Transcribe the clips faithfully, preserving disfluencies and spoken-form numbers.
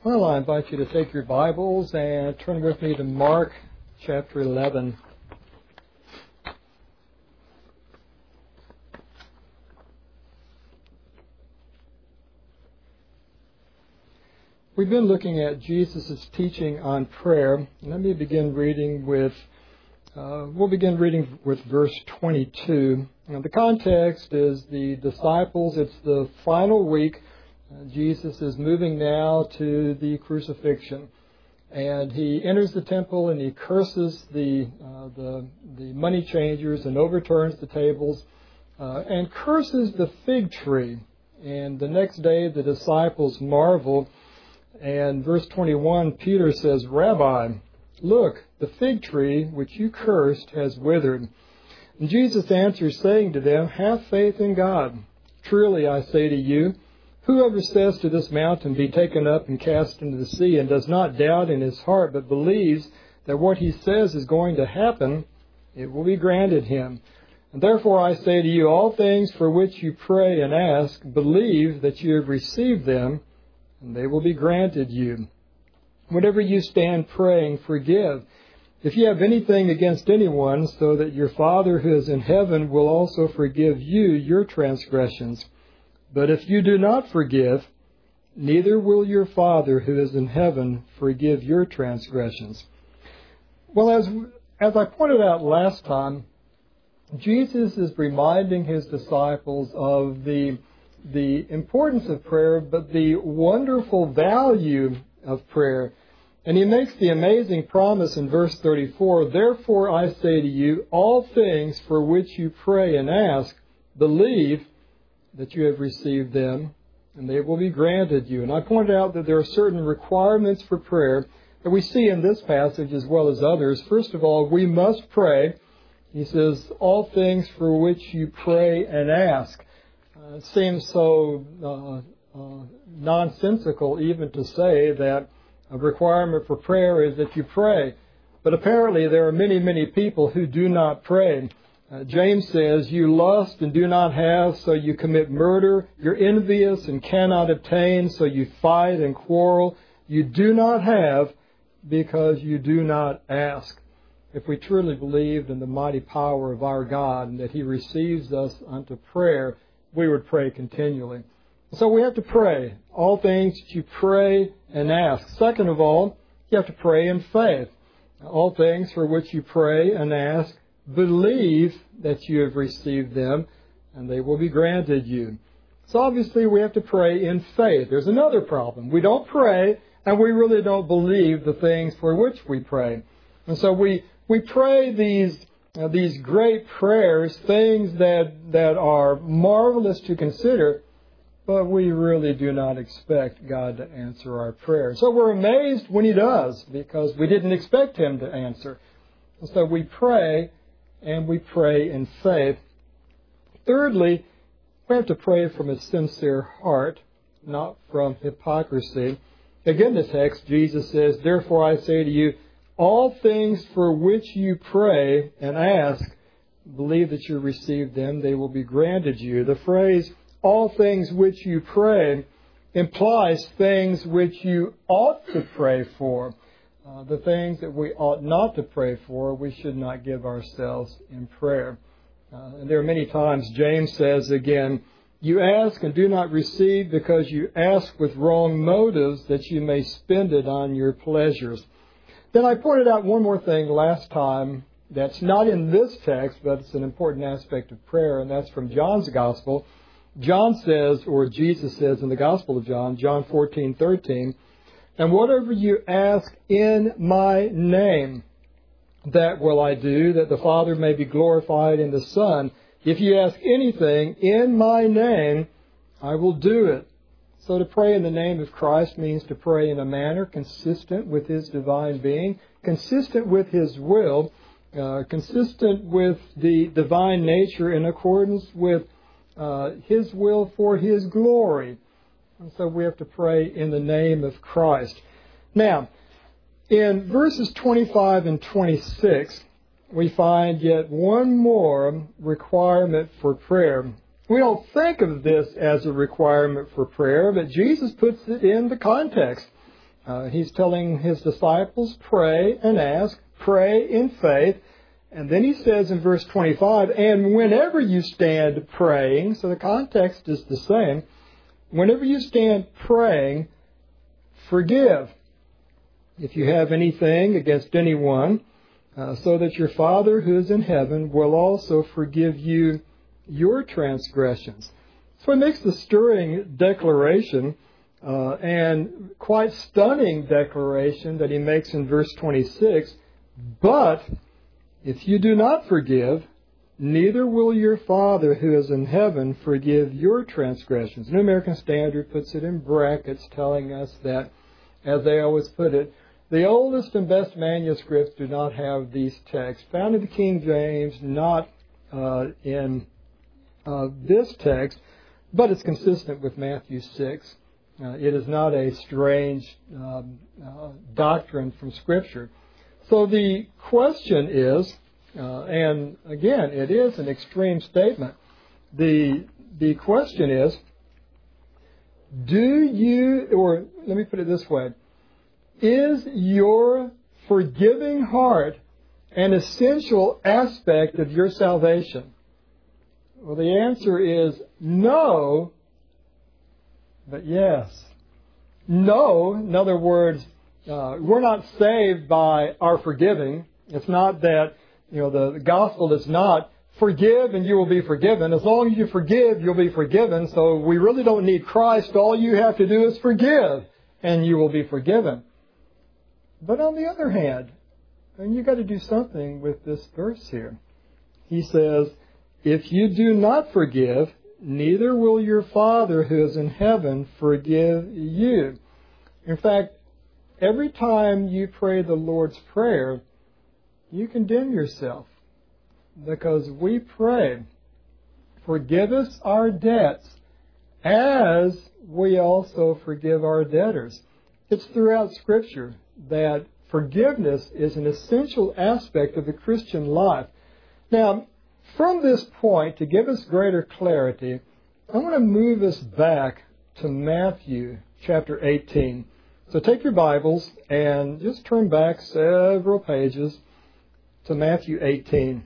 Well, I invite you to take your Bibles and turn with me to Mark chapter eleven. We've been looking at Jesus' teaching on prayer. Let me begin reading with, uh, we'll begin reading with verse twenty-two. Now, the context is the disciples. It's the final week. Uh, Jesus is moving now to the crucifixion, and he enters the temple and he curses the uh, the, the money changers and overturns the tables uh, and curses the fig tree. And the next day the disciples marvel, and verse twenty-one, Peter says, "Rabbi, look, the fig tree which you cursed has withered." And Jesus answers, saying to them, "Have faith in God. Truly I say to you, whoever says to this mountain, be taken up and cast into the sea, and does not doubt in his heart, but believes that what he says is going to happen, it will be granted him. And therefore I say to you, all things for which you pray and ask, believe that you have received them, and they will be granted you. Whatever you stand praying, forgive, if you have anything against anyone, so that your Father who is in heaven will also forgive you your transgressions. But if you do not forgive, neither will your Father who is in heaven forgive your transgressions." Well, as as I pointed out last time, Jesus is reminding his disciples of the the importance of prayer, but the wonderful value of prayer. And he makes the amazing promise in verse thirty-four, "Therefore I say to you, all things for which you pray and ask, believe that you have received them, and they will be granted you." And I pointed out that there are certain requirements for prayer that we see in this passage as well as others. First of all, we must pray. He says, all things for which you pray and ask. Uh, it seems so uh, uh, nonsensical even to say that a requirement for prayer is that you pray. But apparently there are many, many people who do not pray. Uh, James says, you lust and do not have, so you commit murder. You're envious and cannot obtain, so you fight and quarrel. You do not have because you do not ask. If we truly believed in the mighty power of our God and that he receives us unto prayer, we would pray continually. So we have to pray. All things that you pray and ask. Second of all, you have to pray in faith. All things for which you pray and ask, believe that you have received them, and they will be granted you. So obviously we have to pray in faith. There's another problem. We don't pray, and we really don't believe the things for which we pray. And so we we pray these uh, these great prayers, things that, that are marvelous to consider, but we really do not expect God to answer our prayer. So we're amazed when he does, because we didn't expect him to answer. And so we pray, and we pray in faith. Thirdly, we have to pray from a sincere heart, not from hypocrisy. Again, the text, Jesus says, "Therefore I say to you, all things for which you pray and ask, believe that you receive them, they will be granted you." The phrase, all things which you pray, implies things which you ought to pray for. Uh, the things that we ought not to pray for, we should not give ourselves in prayer. Uh, and there are many times, James says again, you ask and do not receive because you ask with wrong motives, that you may spend it on your pleasures. Then I pointed out one more thing last time that's not in this text, but it's an important aspect of prayer, and that's from John's Gospel. John says, or Jesus says in the Gospel of John, John fourteen thirteen, "And whatever you ask in my name, that will I do, that the Father may be glorified in the Son. If you ask anything in my name, I will do it." So to pray in the name of Christ means to pray in a manner consistent with his divine being, consistent with his will, uh, consistent with the divine nature, in accordance with uh, his will for his glory. And so we have to pray in the name of Christ. Now, in verses twenty-five and twenty-six, we find yet one more requirement for prayer. We don't think of this as a requirement for prayer, but Jesus puts it in the context. Uh, he's telling his disciples, pray and ask, pray in faith. And then he says in verse twenty-five, and whenever you stand praying, so the context is the same, whenever you stand praying, forgive if you have anything against anyone, uh, so that your Father who is in heaven will also forgive you your transgressions. So he makes the stirring declaration uh, and quite stunning declaration that he makes in verse twenty-six, but if you do not forgive, neither will your Father who is in heaven forgive your transgressions. New American Standard puts it in brackets, telling us that, as they always put it, the oldest and best manuscripts do not have these texts. Found in the King James, not uh, in uh, this text, but it's consistent with Matthew six. Uh, it is not a strange um, uh, doctrine from Scripture. So the question is, uh, and again, it is an extreme statement. The the question is, do you, or let me put it this way, is your forgiving heart an essential aspect of your salvation? Well, the answer is no, but yes. No, in other words, uh, we're not saved by our forgiving. It's not that, you know, the, the gospel is not forgive and you will be forgiven. As long as you forgive, you'll be forgiven. So we really don't need Christ. All you have to do is forgive and you will be forgiven. But on the other hand, and you've got to do something with this verse here. He says, if you do not forgive, neither will your Father who is in heaven forgive you. In fact, every time you pray the Lord's Prayer, you condemn yourself. Because we pray, forgive us our debts as we also forgive our debtors. It's throughout Scripture that forgiveness is an essential aspect of the Christian life. Now, from this point, to give us greater clarity, I want to move us back to Matthew chapter eighteen. So take your Bibles and just turn back several pages to Matthew eighteen.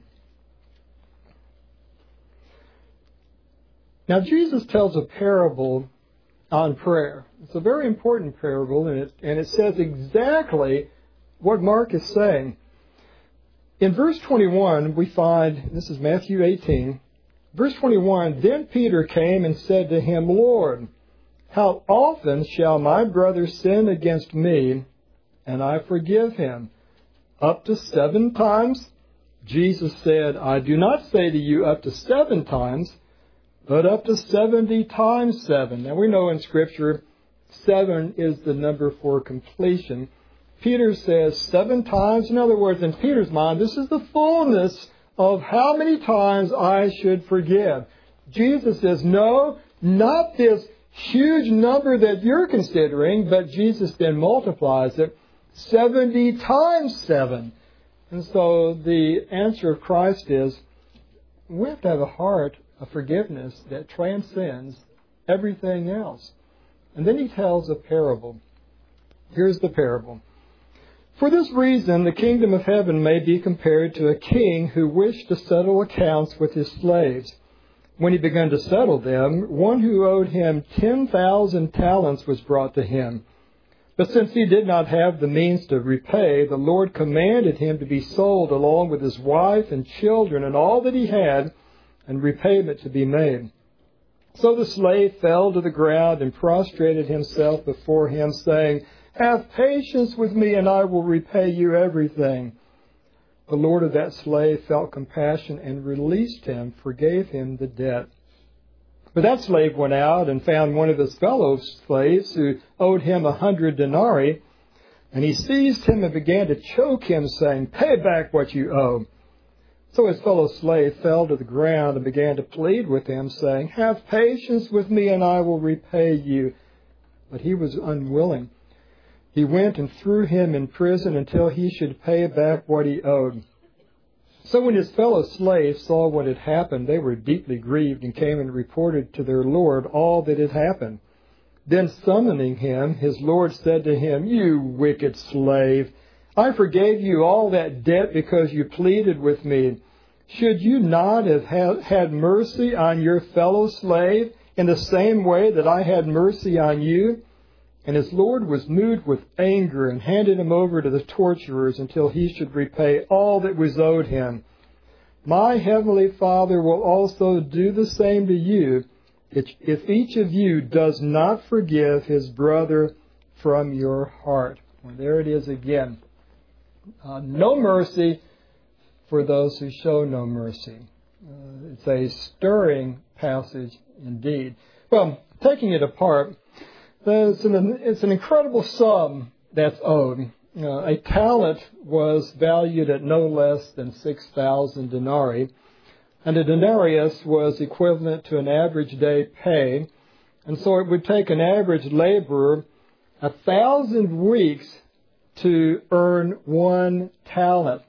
Now, Jesus tells a parable on prayer. It's a very important parable, and it, and it says exactly what Mark is saying. In verse twenty-one, we find, this is Matthew eighteen, verse twenty-one, then Peter came and said to him, Lord, how often shall my brother sin against me, and I forgive him? Up to seven times? Jesus said, I do not say to you up to seven times, but up to seventy times seven. Now we know in Scripture, seven is the number for completion. Peter says seven times. In other words, in Peter's mind, this is the fullness of how many times I should forgive. Jesus says, no, not this huge number that you're considering, but Jesus then multiplies it seventy times seven. And so the answer of Christ is, we have to have a heart of forgiveness that transcends everything else. And then he tells a parable. Here's the parable. For this reason, the kingdom of heaven may be compared to a king who wished to settle accounts with his slaves. When he began to settle them, one who owed him ten thousand talents was brought to him. But since he did not have the means to repay, the Lord commanded him to be sold along with his wife and children and all that he had, and repayment to be made. So the slave fell to the ground and prostrated himself before him, saying, Have patience with me, and I will repay you everything. The Lord of that slave felt compassion and released him, forgave him the debt. But that slave went out and found one of his fellow slaves who owed him a hundred denarii, and he seized him and began to choke him, saying, Pay back what you owe. So his fellow slave fell to the ground and began to plead with him, saying, Have patience with me, and I will repay you. But he was unwilling. He went and threw him in prison until he should pay back what he owed. So when his fellow slaves saw what had happened, they were deeply grieved and came and reported to their Lord all that had happened. Then summoning him, his Lord said to him, "You wicked slave, I forgave you all that debt because you pleaded with me. Should you not have had mercy on your fellow slave in the same way that I had mercy on you?" And his Lord was moved with anger and handed him over to the torturers until he should repay all that was owed him. My heavenly Father will also do the same to you if each of you does not forgive his brother from your heart. Well, there it is again. Uh, no mercy for those who show no mercy. Uh, it's a stirring passage indeed. Well, taking it apart, it's an, it's an incredible sum that's owed. Uh, a talent was valued at no less than six thousand denarii. And a denarius was equivalent to an average day pay. And so it would take an average laborer a thousand weeks to earn one talent.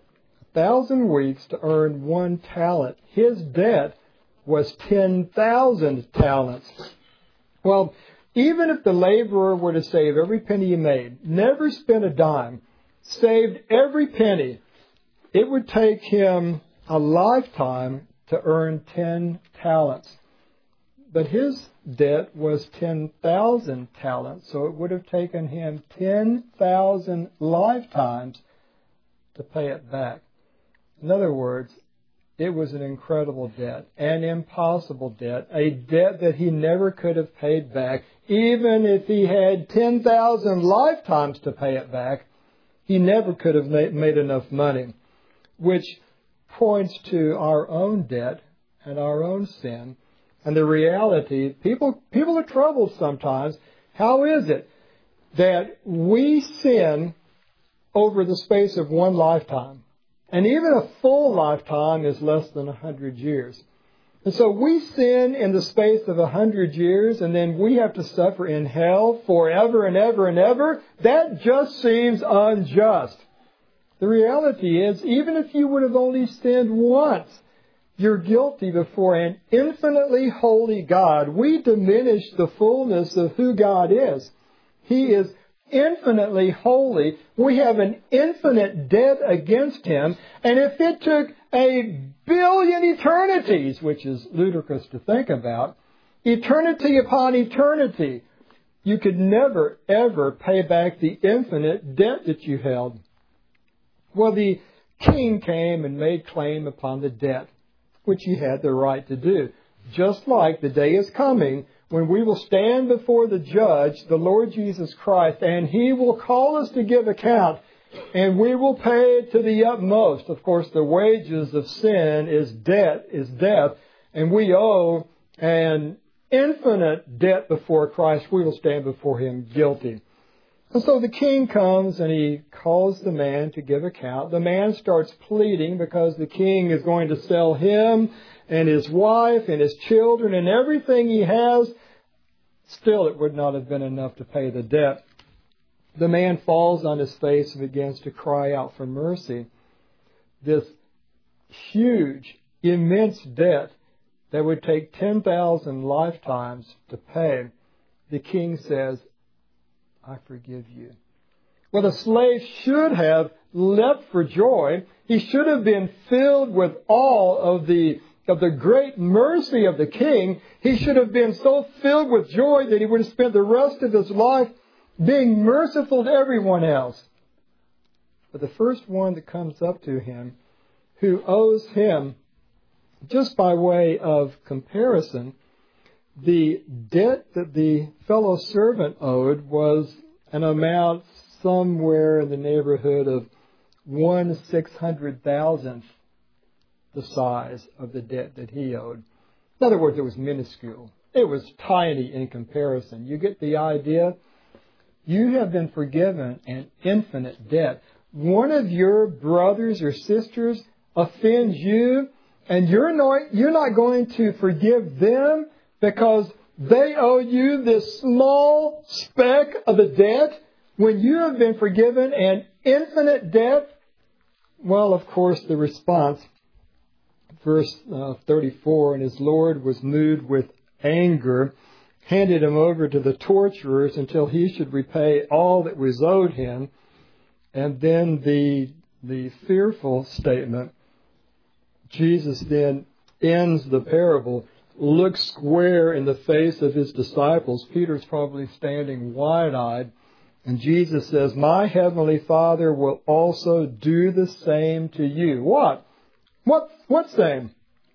A thousand weeks to earn one talent. His debt was ten thousand talents. Well, even if the laborer were to save every penny he made, never spent a dime, saved every penny, it would take him a lifetime to earn ten talents. But his debt was ten thousand talents, so it would have taken him ten thousand lifetimes to pay it back. In other words, it was an incredible debt, an impossible debt, a debt that he never could have paid back. Even if he had ten thousand lifetimes to pay it back, he never could have made enough money, which points to our own debt and our own sin. And the reality, people, people are troubled sometimes. How is it that we sin over the space of one lifetime? And even a full lifetime is less than a hundred years. And so we sin in the space of a hundred years, and then we have to suffer in hell forever and ever and ever. That just seems unjust. The reality is, even if you would have only sinned once, you're guilty before an infinitely holy God. We diminish the fullness of who God is. He is infinitely holy. We have an infinite debt against Him. And if it took a billion eternities, which is ludicrous to think about, eternity upon eternity, you could never, ever pay back the infinite debt that you held. Well, the king came and made claim upon the debt, which he had the right to do. Just like the day is coming when we will stand before the judge, the Lord Jesus Christ, and He will call us to give account, and we will pay to the utmost. Of course, the wages of sin is debt, is death, and we owe an infinite debt before Christ. We will stand before Him guilty. And so the king comes and he calls the man to give account. The man starts pleading because the king is going to sell him and his wife and his children and everything he has. Still, it would not have been enough to pay the debt. The man falls on his face and begins to cry out for mercy. This huge, immense debt that would take ten thousand lifetimes to pay. The king says, "I forgive you." Well, the slave should have leapt for joy. He should have been filled with awe of the of the great mercy of the king. He should have been so filled with joy that he would have spent the rest of his life being merciful to everyone else. But the first one that comes up to him, who owes him, just by way of comparison, the debt that the fellow servant owed was an amount somewhere in the neighborhood of one six hundred thousandth the size of the debt that he owed. In other words, it was minuscule. It was tiny in comparison. You get the idea? You have been forgiven an infinite debt. One of your brothers or sisters offends you, and you're not, you're not going to forgive them because they owe you this small speck of a debt when you have been forgiven an infinite debt? Well, of course, the response, verse uh, thirty-four, and his Lord was moved with anger handed him over to the torturers until he should repay all that was owed him. And then the, the fearful statement, Jesus then ends the parable, looks square in the face of his disciples. Peter's probably standing wide-eyed. And Jesus says, my heavenly Father will also do the same to you. What? What, what same?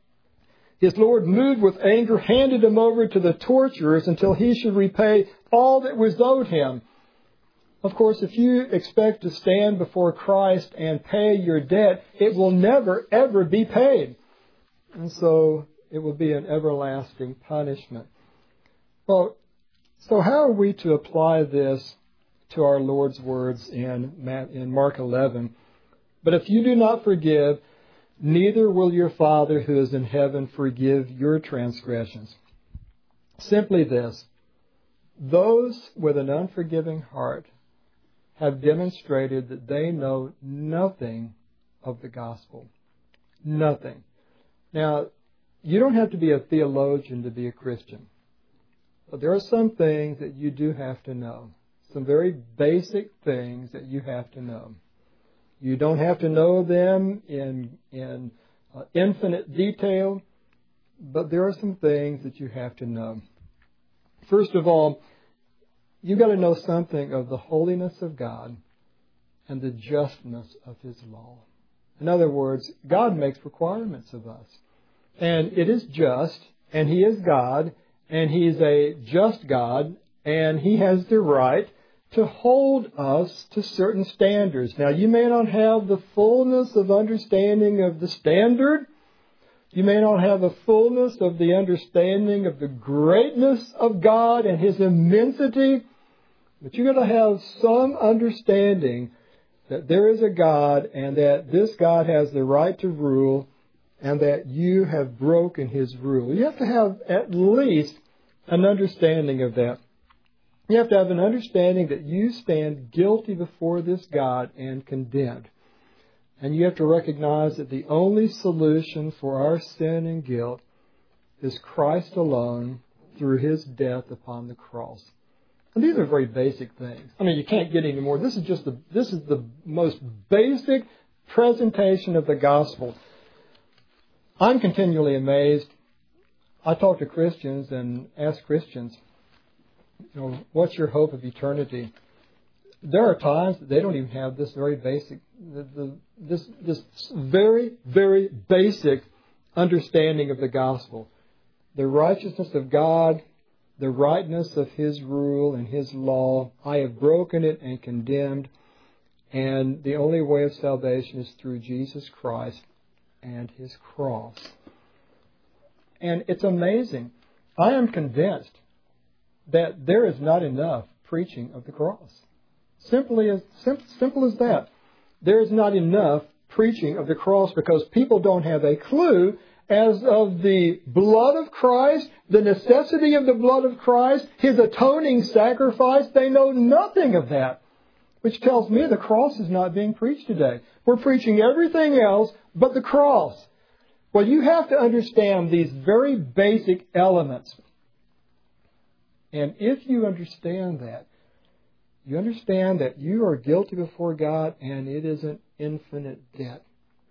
His Lord, moved with anger, handed him over to the torturers until he should repay all that was owed him. Of course, if you expect to stand before Christ and pay your debt, it will never, ever be paid. And so it will be an everlasting punishment. Well, so how are we to apply this to our Lord's words in in Mark eleven? But if you do not forgive, neither will your Father who is in heaven forgive your transgressions. Simply this: those with an unforgiving heart have demonstrated that they know nothing of the gospel. Nothing. Now, you don't have to be a theologian to be a Christian. But there are some things that you do have to know. Some very basic things that you have to know. You don't have to know them in, in uh, infinite detail, but there are some things that you have to know. First of all, you've got to know something of the holiness of God and the justness of His law. In other words, God makes requirements of us. And it is just, and He is God, and He is a just God, and He has the right to hold us to certain standards. Now, you may not have the fullness of understanding of the standard. You may not have a fullness of the understanding of the greatness of God and His immensity, but you're going to have some understanding that there is a God and that this God has the right to rule and that you have broken His rule. You have to have at least an understanding of that. You have to have an understanding that you stand guilty before this God and condemned. And you have to recognize that the only solution for our sin and guilt is Christ alone through His death upon the cross. And these are very basic things. I mean, you can't get any more. This is just the, this is the most basic presentation of the gospel. I'm continually amazed. I talk to Christians and ask Christians, you know, what's your hope of eternity? There are times that they don't even have this very basic, the, the, this, this very, very basic understanding of the gospel. The righteousness of God, the rightness of His rule and His law. I have broken it and condemned. And the only way of salvation is through Jesus Christ and His cross. And it's amazing. I am convinced that there is not enough preaching of the cross. Simply as sim- simple as that. There is not enough preaching of the cross because people don't have a clue as of the blood of Christ, the necessity of the blood of Christ, His atoning sacrifice. They know nothing of that, which tells me the cross is not being preached today. We're preaching everything else but the cross. Well, you have to understand these very basic elements. And if you understand that, you understand that you are guilty before God and it is an infinite debt,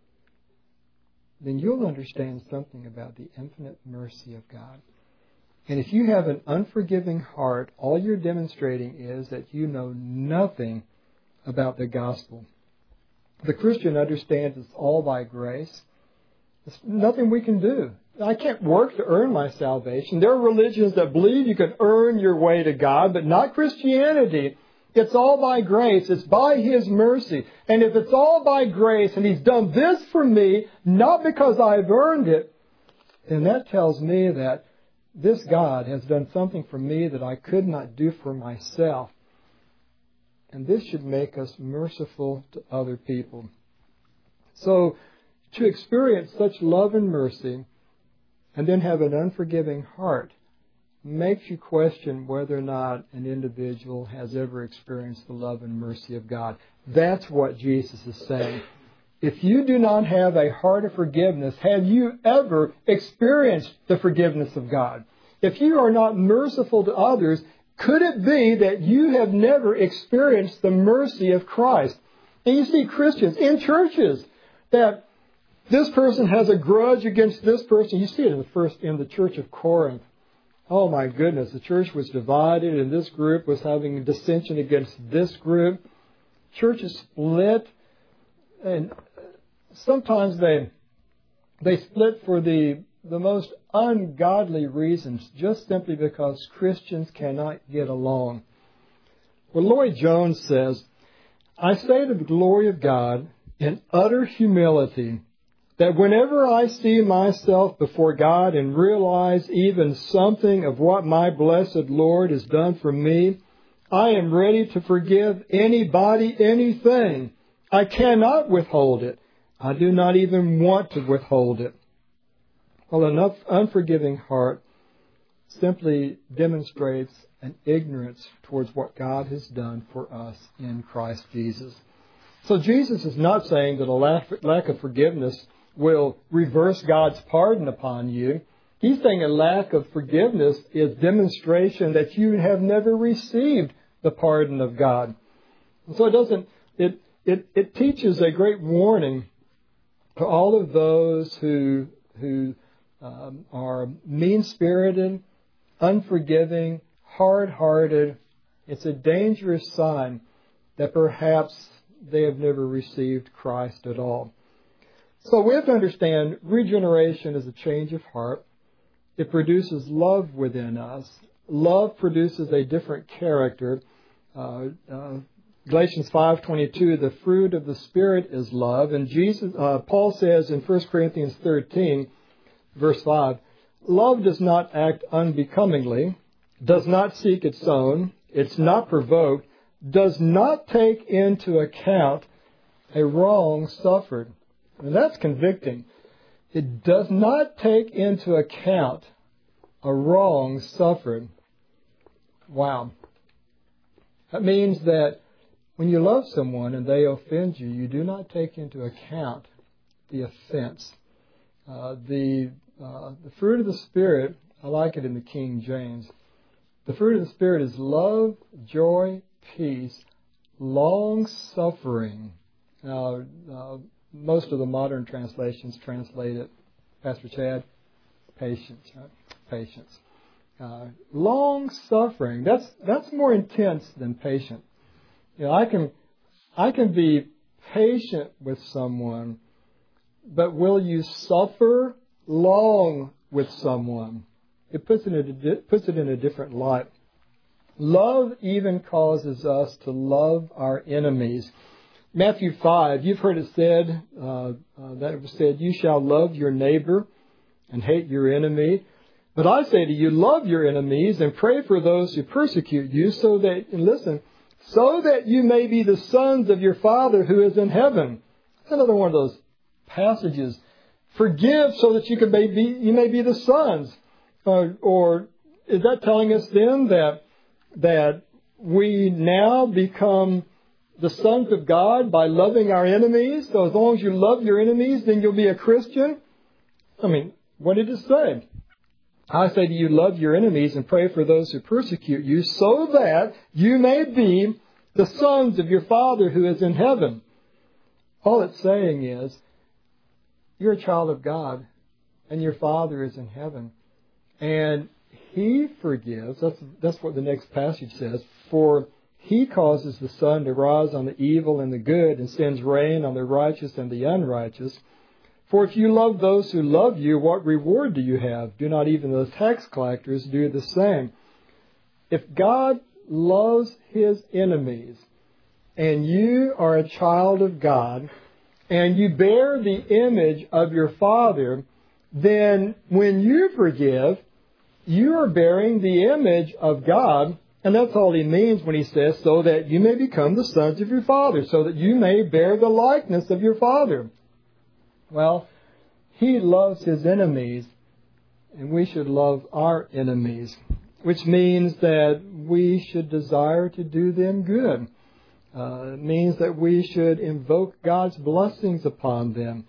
then you'll understand something about the infinite mercy of God. And if you have an unforgiving heart, all you're demonstrating is that you know nothing about the gospel. The Christian understands it's all by grace. There's nothing we can do. I can't work to earn my salvation. There are religions that believe you can earn your way to God, but not Christianity. It's all by grace. It's by His mercy. And if it's all by grace and He's done this for me, not because I've earned it, then that tells me that this God has done something for me that I could not do for myself. And this should make us merciful to other people. So, to experience such love and mercy and then have an unforgiving heart makes you question whether or not an individual has ever experienced the love and mercy of God. That's what Jesus is saying. If you do not have a heart of forgiveness, have you ever experienced the forgiveness of God? if you are not merciful to others, could it be that you have never experienced the mercy of Christ? And you see Christians in churches that this person has a grudge against this person. You see it in the first in the church of Corinth. Oh my goodness, the church was divided and this group was having dissension against this group. Churches split, and sometimes they they split for the the most ungodly reasons, just simply because Christians cannot get along. Well, Lloyd Jones says, I say to the glory of God in utter humility that whenever I see myself before God and realize even something of what my blessed Lord has done for me, I am ready to forgive anybody anything. I cannot withhold it. I do not even want to withhold it. Well, an unforgiving heart simply demonstrates an ignorance towards what God has done for us in Christ Jesus. So Jesus is not saying that a lack of forgiveness will reverse God's pardon upon you. He's saying a lack of forgiveness is demonstration that you have never received the pardon of God. And so it doesn't, it, it, it teaches a great warning to all of those who, who um, are mean-spirited, unforgiving, hard-hearted. It's a dangerous sign that perhaps they have never received Christ at all. So we have to understand regeneration is a change of heart. It produces love within us. Love produces a different character. Uh, uh, Galatians five twenty-two, the fruit of the Spirit is love. And Jesus, uh, Paul says in First Corinthians thirteen, verse five, love does not act unbecomingly, does not seek its own, it's not provoked, does not take into account a wrong suffered. And that's convicting. It does not take into account a wrong suffered. Wow. That means that when you love someone and they offend you, you do not take into account the offense. Uh, the uh, the fruit of the Spirit, I like it in the King James. The fruit of the Spirit is love, joy, peace, long-suffering. Now, uh, most of the modern translations translate it, Pastor Chad, patience, right? Patience. Uh, long-suffering, that's that's more intense than patient. You know, I can I can be patient with someone, but will you suffer long with someone? It puts it in a, puts it in a different light. Love even causes us to love our enemies. Matthew five, you've heard it said, uh, uh, that it was said, you shall love your neighbor and hate your enemy. But I say to you, love your enemies and pray for those who persecute you, so that, and listen, so that you may be the sons of your Father who is in heaven. That's another one of those passages. Forgive so that you can be, you may be the sons. Uh, or is that telling us then that that we now become the sons of God by loving our enemies? So as long as you love your enemies, then you'll be a Christian? I mean, what did it say? I say to you, love your enemies and pray for those who persecute you, so that you may be the sons of your Father who is in heaven. All it's saying is, you're a child of God, and your Father is in heaven. And He forgives. That's, that's what the next passage says. For He causes the sun to rise on the evil and the good, and sends rain on the righteous and the unrighteous. For if you love those who love you, what reward do you have? Do not even the tax collectors do the same? If God loves His enemies, and you are a child of God, and you bear the image of your Father, then when you forgive, you are bearing the image of God. And that's all He means when He says, so that you may become the sons of your Father, so that you may bear the likeness of your Father. Well, He loves His enemies, and we should love our enemies, which means that we should desire to do them good. Uh, it means that we should invoke God's blessings upon them.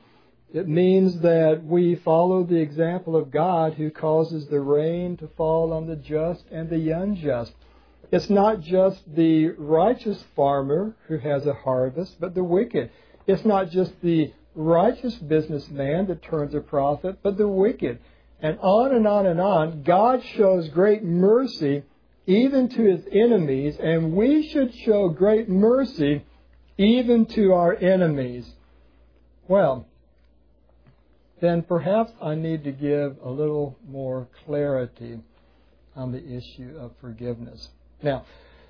It means that we follow the example of God who causes the rain to fall on the just and the unjust. It's not just the righteous farmer who has a harvest, but the wicked. It's not just the righteous businessman that turns a profit, but the wicked. And on and on and on. God shows great mercy even to His enemies, and we should show great mercy even to our enemies. Well, then perhaps I need to give a little more clarity on the issue of forgiveness. Now,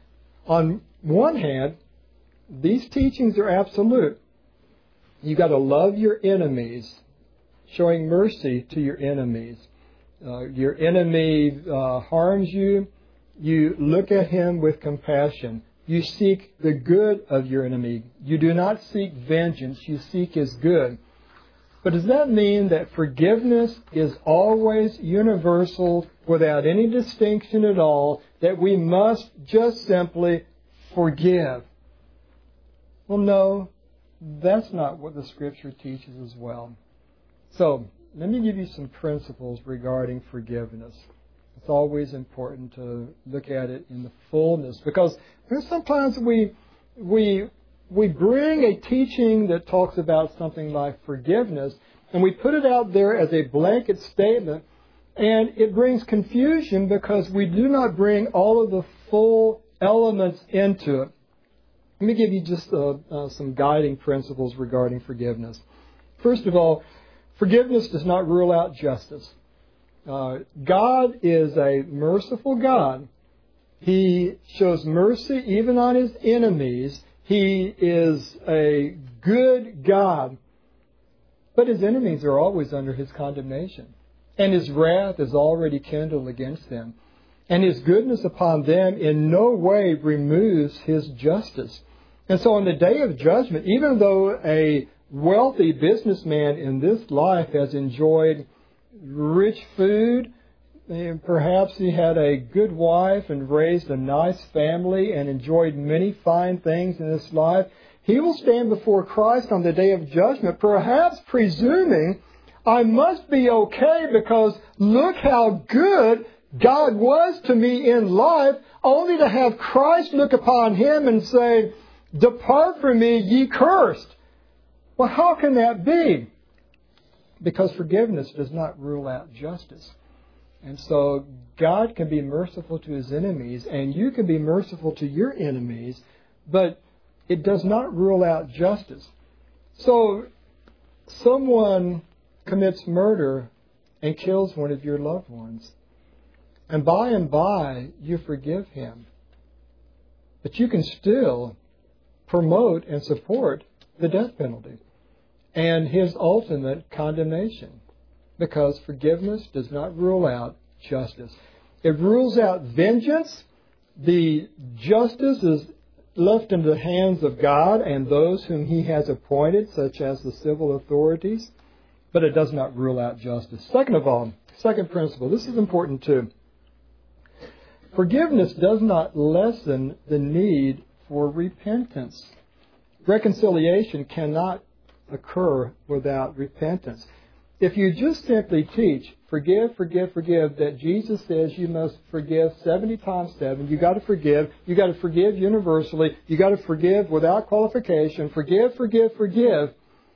on one hand, these teachings are absolute. You've got to love your enemies, showing mercy to your enemies. Uh, your enemy uh, harms you, you look at him with compassion. You seek the good of your enemy. You do not seek vengeance, you seek his good. But does that mean that forgiveness is always universal without any distinction at all, that we must just simply forgive? Well, no, that's not what the Scripture teaches as well. So, let me give you some principles regarding forgiveness. It's always important to look at it in the fullness, because sometimes we we we bring a teaching that talks about something like forgiveness, and we put it out there as a blanket statement, and it brings confusion because we do not bring all of the full elements into it. Let me give you just uh, uh, some guiding principles regarding forgiveness. First of all, forgiveness does not rule out justice. Uh, God is a merciful God. He shows mercy even on His enemies. He is a good God. But His enemies are always under His condemnation. And His wrath is already kindled against them. And His goodness upon them in no way removes His justice. And so on the day of judgment, even though a wealthy businessman in this life has enjoyed rich food, and perhaps he had a good wife and raised a nice family and enjoyed many fine things in this life, he will stand before Christ on the day of judgment, perhaps presuming, I must be okay because look how good God was to me in life, only to have Christ look upon him and say, depart from me, ye cursed. Well, how can that be? Because forgiveness does not rule out justice. And so God can be merciful to His enemies, and you can be merciful to your enemies, but it does not rule out justice. So someone commits murder and kills one of your loved ones, and by and by you forgive him. But you can still promote and support the death penalty and his ultimate condemnation, because forgiveness does not rule out justice. It rules out vengeance. The justice is left in the hands of God and those whom He has appointed, such as the civil authorities, but it does not rule out justice. Second of all, second principle, this is important too. Forgiveness does not lessen the need for repentance. Reconciliation cannot occur without repentance. If you just simply teach, forgive, forgive, forgive, that Jesus says you must forgive seventy times seven, you got to forgive, you got to forgive universally, you got to forgive without qualification, forgive, forgive, forgive,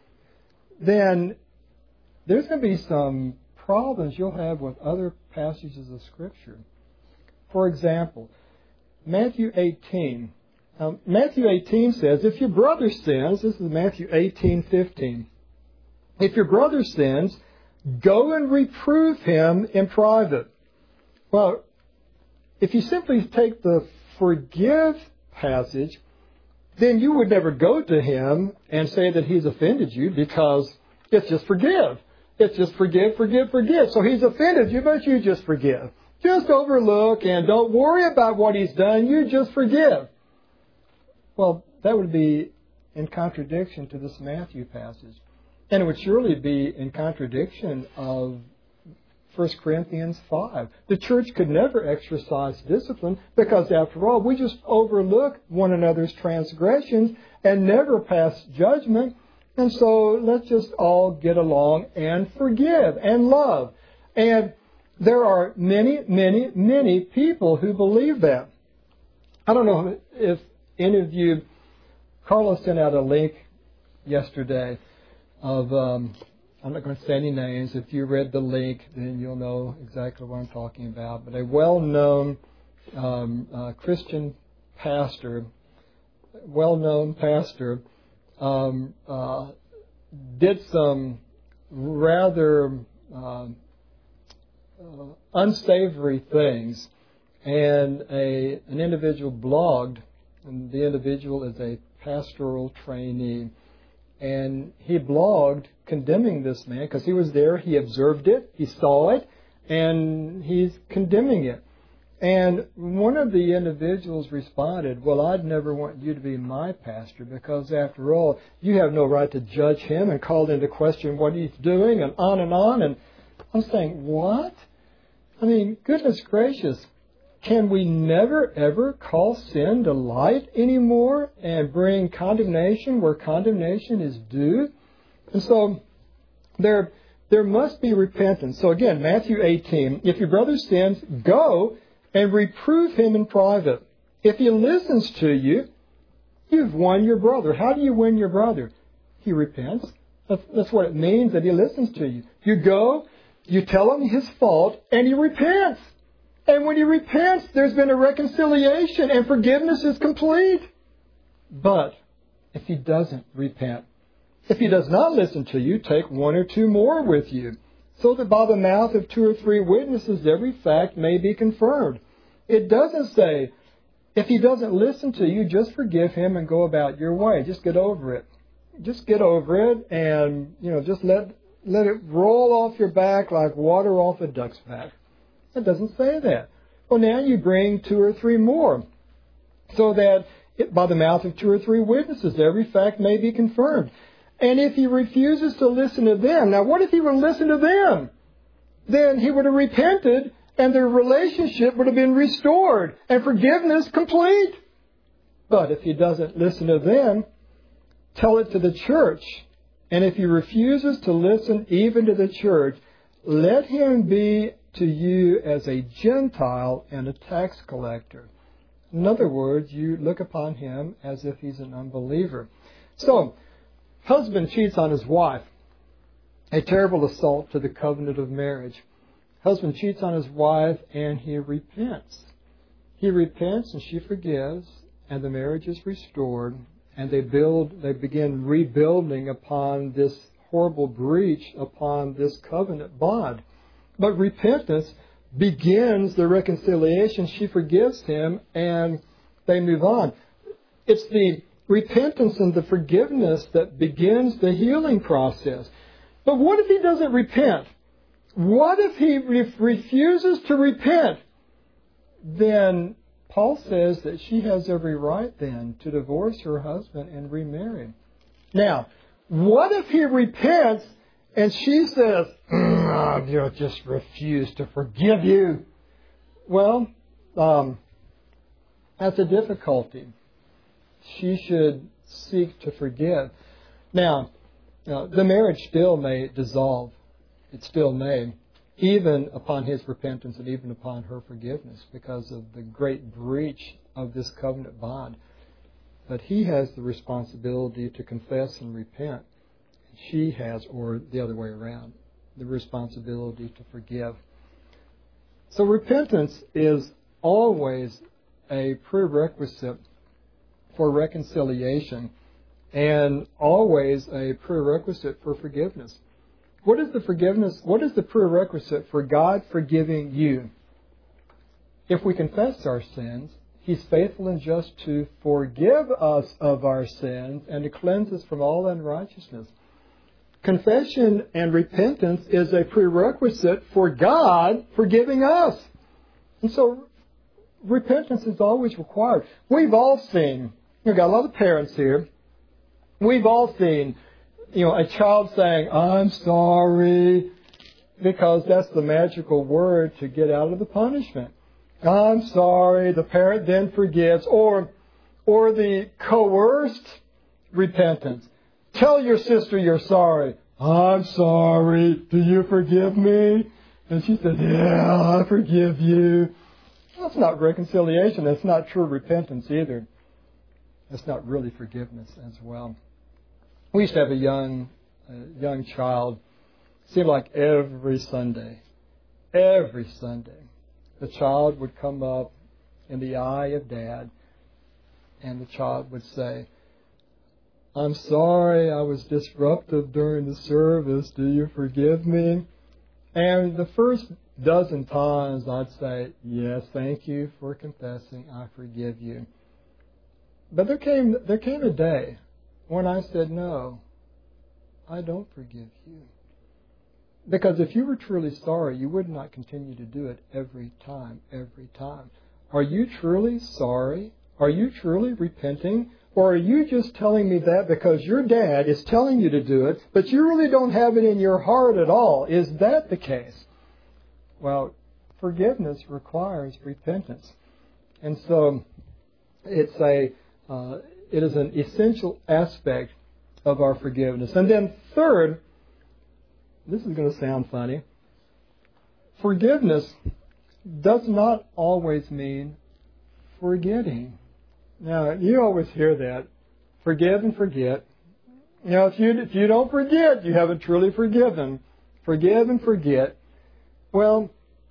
then there's going to be some problems you'll have with other passages of Scripture. For example, Matthew eighteen. Um, Matthew eighteen says, if your brother sins, this is Matthew eighteen fifteen. If your brother sins, go and reprove him in private. Well, if you simply take the forgive passage, then you would never go to him and say that he's offended you, because it's just forgive. It's just forgive, forgive, forgive. So he's offended you, but you just forgive. Just overlook and don't worry about what he's done. You just forgive. Well, that would be in contradiction to this Matthew passage. And it would surely be in contradiction of First Corinthians five. The church could never exercise discipline because, after all, we just overlook one another's transgressions and never pass judgment. And so let's just all get along and forgive and love. And there are many, many, many people who believe that. I don't know if any of you, Carlos sent out a link yesterday of, um, I'm not going to say any names. If you read the link, then you'll know exactly what I'm talking about. But a well-known um, uh, Christian pastor, well-known pastor, um, uh, did some rather uh, uh, unsavory things. And a an individual blogged, and the individual is a pastoral trainee. And he blogged condemning this man because he was there, he observed it, he saw it, and he's condemning it. And one of the individuals responded, well, I'd never want you to be my pastor because, after all, you have no right to judge him, and called into question what he's doing, and on and on. And I'm saying, what? I mean, goodness gracious. Can we never, ever call sin to light anymore and bring condemnation where condemnation is due? And so there, there must be repentance. So again, Matthew eighteen, if your brother sins, go and reprove him in private. If he listens to you, you've won your brother. How do you win your brother? He repents. That's, that's what it means that he listens to you. You go, you tell him his fault, and he repents. And when he repents, there's been a reconciliation and forgiveness is complete. But if he doesn't repent, if he does not listen to you, take one or two more with you, so that by the mouth of two or three witnesses every fact may be confirmed. It doesn't say, if he doesn't listen to you, just forgive him and go about your way. Just get over it. Just get over it and, you know, just let let it roll off your back like water off a duck's back. It doesn't say that. Well, now you bring two or three more, so that it, by the mouth of two or three witnesses, every fact may be confirmed. And if he refuses to listen to them, now what if he would listen to them? Then he would have repented, and their relationship would have been restored, and forgiveness complete. But if he doesn't listen to them, tell it to the church. And if he refuses to listen even to the church, let him be to you as a Gentile and a tax collector. In other words, you look upon him as if he's an unbeliever. So, husband cheats on his wife. A terrible assault to the covenant of marriage. Husband cheats on his wife and he repents. He repents and she forgives, and the marriage is restored, and they build, they begin rebuilding upon this horrible breach, upon this covenant bond. But repentance begins the reconciliation. She forgives him and they move on. It's the repentance and the forgiveness that begins the healing process. But what if he doesn't repent? What if he re- refuses to repent? Then Paul says that she has every right then to divorce her husband and remarry. Now, what if he repents and she says, oh, you just refuse to forgive you? Well, um, that's a difficulty. She should seek to forgive. Now, uh, the marriage still may dissolve. It still may, even upon his repentance and even upon her forgiveness, because of the great breach of this covenant bond. But he has the responsibility to confess and repent. She has, or the other way around, the responsibility to forgive. So repentance is always a prerequisite for reconciliation and always a prerequisite for forgiveness. What is the forgiveness? What is the prerequisite for God forgiving you? If we confess our sins, He's faithful and just to forgive us of our sins and to cleanse us from all unrighteousness. Confession and repentance is a prerequisite for God forgiving us. And so repentance is always required. We've all seen, we've got a lot of parents here, we've all seen, you know, a child saying, I'm sorry, because that's the magical word to get out of the punishment. I'm sorry, the parent then forgives, or, or the coerced repentance. tell your sister you're sorry. I'm sorry. Do you forgive me? And she said, yeah, I forgive you. That's not reconciliation. That's not true repentance either. That's not really forgiveness as well. We used to have a young, a young child. It seemed like every Sunday, every Sunday, the child would come up in the eye of Dad, and the child would say, I'm sorry I was disruptive during the service. Do you forgive me? And the first dozen times I'd say, yes, thank you for confessing. I forgive you. But there came there came a day when I said, no, I don't forgive you. Because if you were truly sorry, you would not continue to do it every time, every time. Are you truly sorry? Are you truly repenting? Or are you just telling me that because your dad is telling you to do it, but you really don't have it in your heart at all? Is that the case? Well, forgiveness requires repentance. And so it's a uh, it is an essential aspect of our forgiveness. And then third, this is going to sound funny, forgiveness does not always mean forgetting. Now, you always hear that. Forgive and forget. You know, if you, if you don't forget, you haven't truly forgiven. Forgive and forget. Well,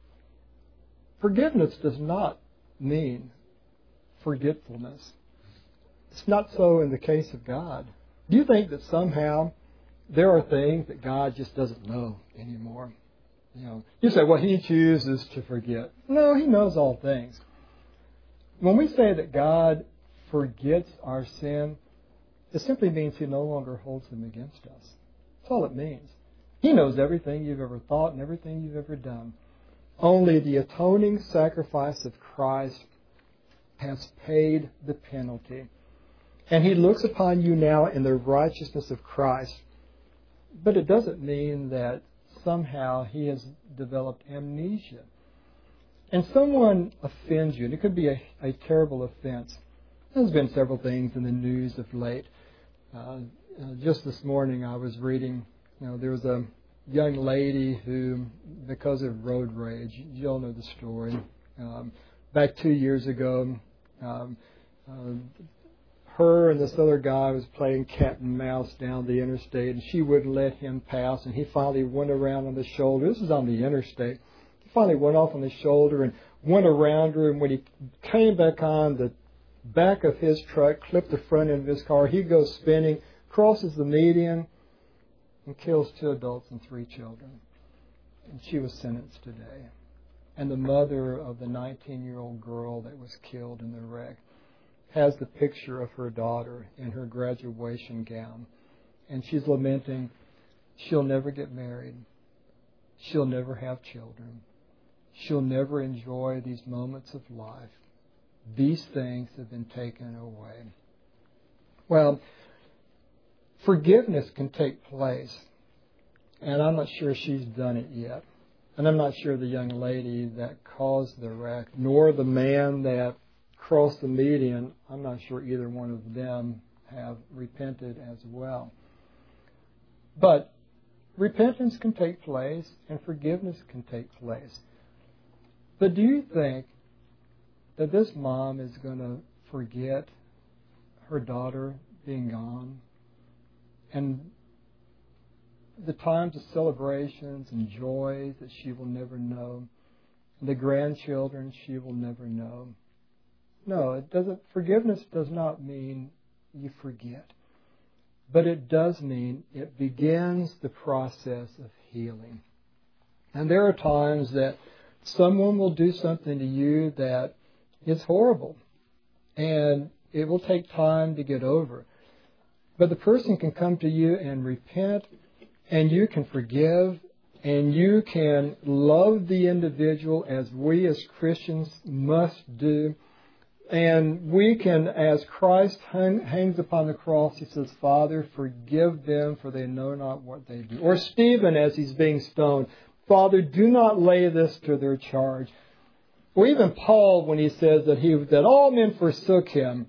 forgiveness does not mean forgetfulness. It's not so in the case of God. Do you think that somehow there are things that God just doesn't know anymore? You know, you say, well, He chooses to forget. No, He knows all things. When we say that God forgets our sin, it simply means He no longer holds them against us. That's all it means. He knows everything you've ever thought and everything you've ever done. Only the atoning sacrifice of Christ has paid the penalty. And He looks upon you now in the righteousness of Christ. But it doesn't mean that somehow He has developed amnesia. And someone offends you, and it could be a, a terrible offense. There's been several things in the news of late. Uh, uh, just this morning I was reading, you know, there was a young lady who, because of road rage, you all know the story. Um, back two years ago, um, uh, her and this other guy was playing cat and mouse down the interstate, and she wouldn't let him pass, and he finally went around on the shoulder. This is on the interstate. He finally went off on the shoulder and went around her, and when he came back on, the back of his truck clipped the front end of his car. He goes spinning, crosses the median, and kills two adults and three children. And she was sentenced today. And the mother of the nineteen-year-old girl that was killed in the wreck has the picture of her daughter in her graduation gown. And she's lamenting, she'll never get married. She'll never have children. She'll never enjoy these moments of life. These things have been taken away. Well, forgiveness can take place. And I'm not sure she's done it yet. And I'm not sure the young lady that caused the wreck, nor the man that crossed the median, I'm not sure either one of them have repented as well. But repentance can take place and forgiveness can take place. But do you think that this mom is going to forget her daughter being gone and the times of celebrations and joys that she will never know, and the grandchildren she will never know? No, it doesn't. Forgiveness does not mean you forget. But it does mean it begins the process of healing. And there are times that someone will do something to you that is horrible. And it will take time to get over. But the person can come to you and repent, and you can forgive, and you can love the individual as we as Christians must do. And we can, as Christ hung, hangs upon the cross, He says, Father, forgive them, for they know not what they do. Or Stephen, as he's being stoned, Father, do not lay this to their charge. Or even Paul, when he says that he that all men forsook him,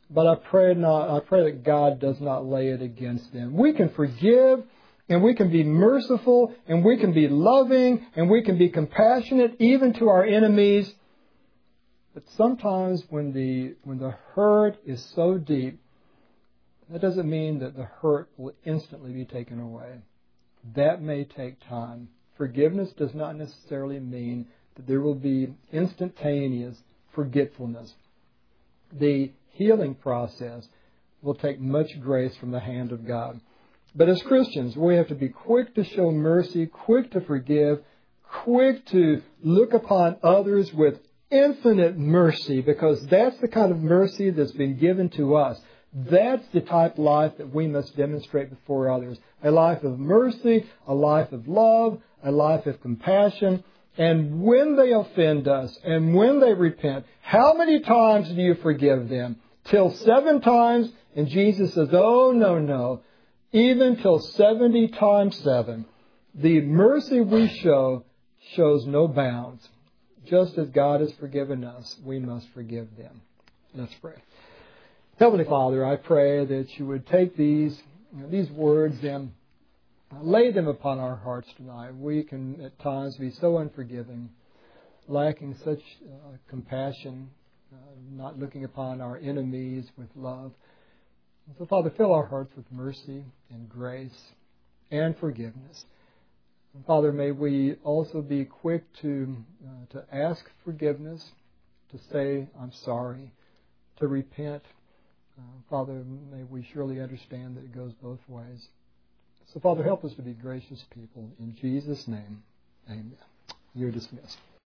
but I pray not. I pray that God does not lay it against them. We can forgive, and we can be merciful, and we can be loving, and we can be compassionate, even to our enemies. But sometimes when the when the hurt is so deep, that doesn't mean that the hurt will instantly be taken away. That may take time. Forgiveness does not necessarily mean that there will be instantaneous forgetfulness. The healing process will take much grace from the hand of God. But as Christians, we have to be quick to show mercy, quick to forgive, quick to look upon others with infinite mercy, because that's the kind of mercy that's been given to us. That's the type of life that we must demonstrate before others. A life of mercy, a life of love, a life of compassion. And when they offend us and when they repent, how many times do you forgive them? Till seven times? And Jesus says, oh, no, no. Even till seventy times seven. The mercy we show shows no bounds. Just as God has forgiven us, we must forgive them. Let's pray. Heavenly Father, I pray that you would take these, you know, these words and lay them upon our hearts tonight. We can at times be so unforgiving, lacking such uh, compassion, uh, not looking upon our enemies with love. So, Father, fill our hearts with mercy and grace and forgiveness. And Father, may we also be quick to uh, to ask forgiveness, to say, I'm sorry, to repent. Uh, Father, may we surely understand that it goes both ways. So, Father, help us to be gracious people. In Jesus' name, amen. You're dismissed.